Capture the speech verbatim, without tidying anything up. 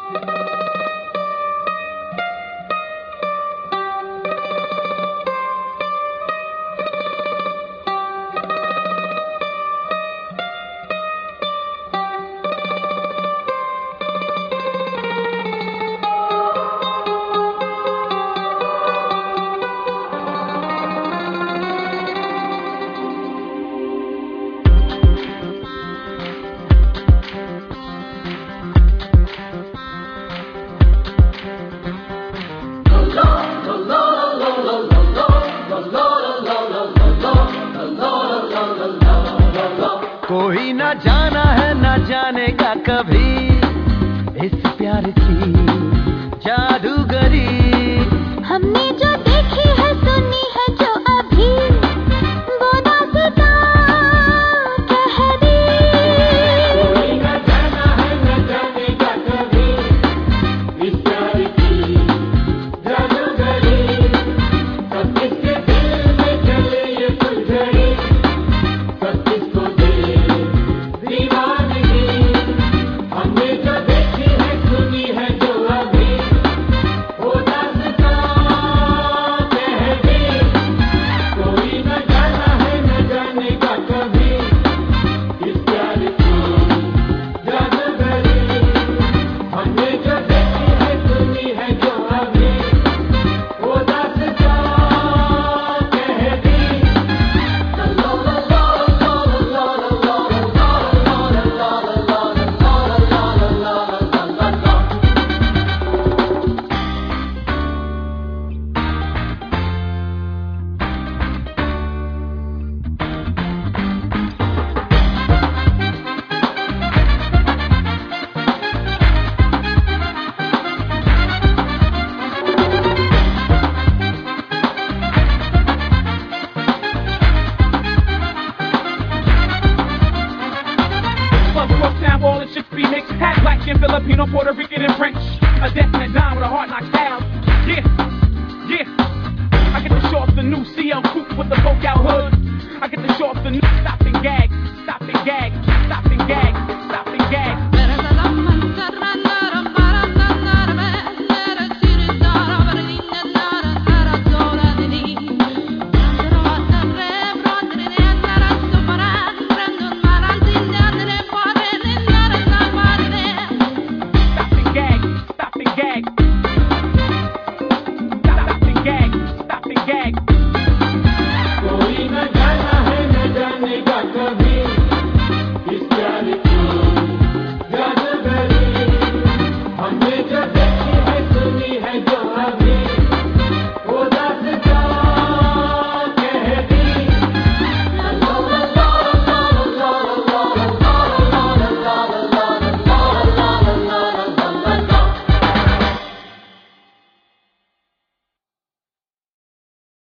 कोई ना जाना है ना जानेगा कभी इस प्यार की जादूगरी। हमने जो देखी है सुनी है जो अभी वो दास्तां कह दी। कोई ना जाना है ना जानेगा कभी इस प्यार की जादूगरी। सब किसके दिल में चले ये फुलझड़ी, सब किसको दे दीवानगी। हमने जो देखी है सुनी है जो अभी वो दास्तां कह दी। कोई न जाना है न जानेगा कभी इस प्यार की जादूगरी। हमने जो देखी है सुनी है जो अभी वो दास्तां कह दी। ला ला ला ला ला ला ला Uptown, all the chicks be mixed, half black and Filipino, Puerto Rican and French. A deaf and a dime with a heart knocked out. Yeah, yeah. I get to show off the new C L coupe with the poke out hood. I get to show off the new stop and gag, stop and gag, stop and gag.